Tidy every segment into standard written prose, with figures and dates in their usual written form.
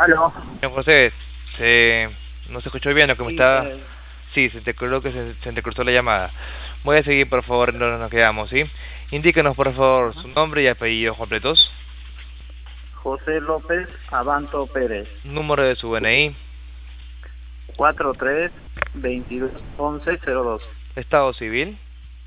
Aló. Señor José, no se escuchó bien lo que me Sí, estaba... Sí, se te creo que se entrecruzó la llamada. Voy a seguir, por favor, no nos quedamos, ¿sí? Indíquenos, por favor, ajá. su nombre y apellidos completos, José López Abanto Pérez, número de su DNI, 43-22-11-02. estado civil,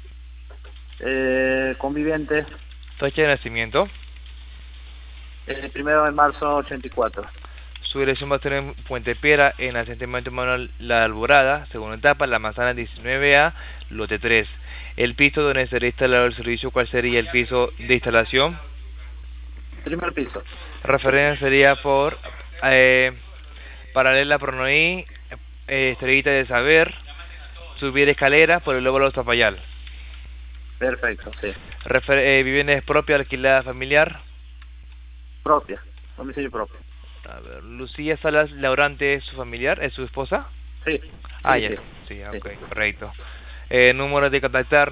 Conviviente, fecha de nacimiento. 1 de marzo 84. Su dirección va a estar en Puente Piedra, en asentamiento Manuel La Alborada, segunda etapa, La Manzana 19A, lote 3. El piso donde sería instalado el servicio, ¿cuál sería el piso de instalación? Primer piso. Referencia sería por paralela Pronoí, Estrellita de Saber, subir escaleras por el óvalo Zapayal. Perfecto, sí. Vivienda es propia, alquilada, familiar. Propia. Domicilio propio. A ver, Lucía Salas Laurante es su familiar, es su esposa. Sí, Ah, sí, ya, sí. sí, Sí. ok, correcto. Número de contactar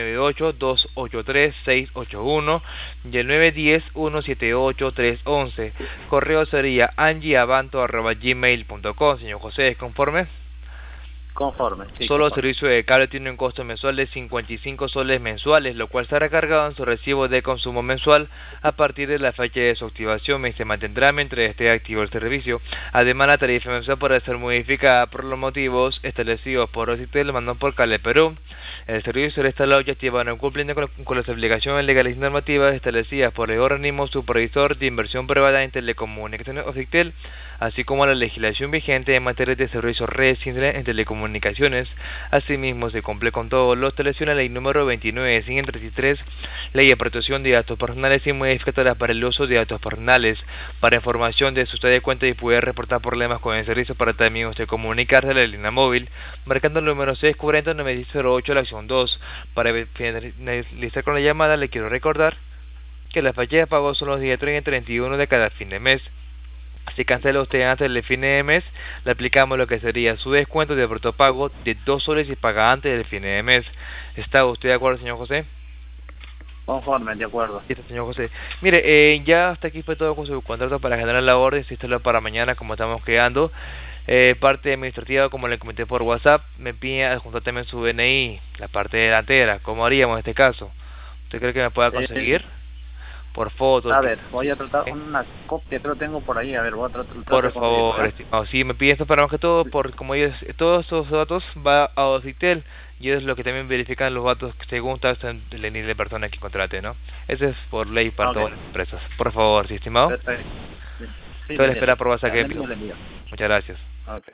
998-283-681 y el 910-178-311. Correo sería angieabanto@gmail.com. Señor José, ¿es conforme? Conforme, sí, Solo el conforme. servicio de cable tiene un costo mensual de 55 soles mensuales, lo cual será cargado en su recibo de consumo mensual a partir de la fecha de su activación y se mantendrá mientras esté activo el servicio. Además, la tarifa mensual podrá ser modificada por los motivos establecidos por Ocitel mandó por Cable Perú. El servicio será instalado y activado en cumpliendo con las obligaciones legales y normativas establecidas por el organismo supervisor de inversión privada en telecomunicaciones Ocitel, así como la legislación vigente en materia de servicios redes en telecomunicaciones. Asimismo, se cumple con todos los establecidos la ley número 29.133, ley de protección de datos personales y modificatorias para el uso de datos personales. Para información de su estado de cuenta y poder reportar problemas con el servicio para también usted comunicarse a la línea móvil, marcando el número 640-9608 la acción 2. Para finalizar con la llamada, le quiero recordar que las fechas de pago son los días 30 y 31 de cada fin de mes. Si cancela usted antes del fin de mes, le aplicamos lo que sería su descuento de protopago de 2 soles y paga antes del fin de mes. ¿Está usted de acuerdo, señor José? Conforme, de acuerdo. Sí, señor José. Mire, ya hasta aquí fue todo con su contrato para generar la orden, si lo para mañana como estamos quedando. Parte administrativa, como le comenté por WhatsApp, me pide adjuntar también su DNI, la parte delantera. ¿Cómo haríamos en este caso? ¿Usted cree que me pueda Eh, conseguir? Por fotos. a ver, voy a tratar una copia que lo tengo por ahí. A ver, voy a tratar Por de conseguirlo, favor, ¿ya? estimado. Sí, me piden esto para más que todo, por como ellos, todos esos datos va a Ocitel y es lo que también verifican los datos según está el nivel de persona que contrate, ¿no? Eso es por ley para Ok, todas las empresas. Por favor, sí, estimado. perfecto. Sí, sí, Estoy lo a la espera entiendo. por WhatsApp Ya, que me pido. lo envío. Muchas gracias. Ok.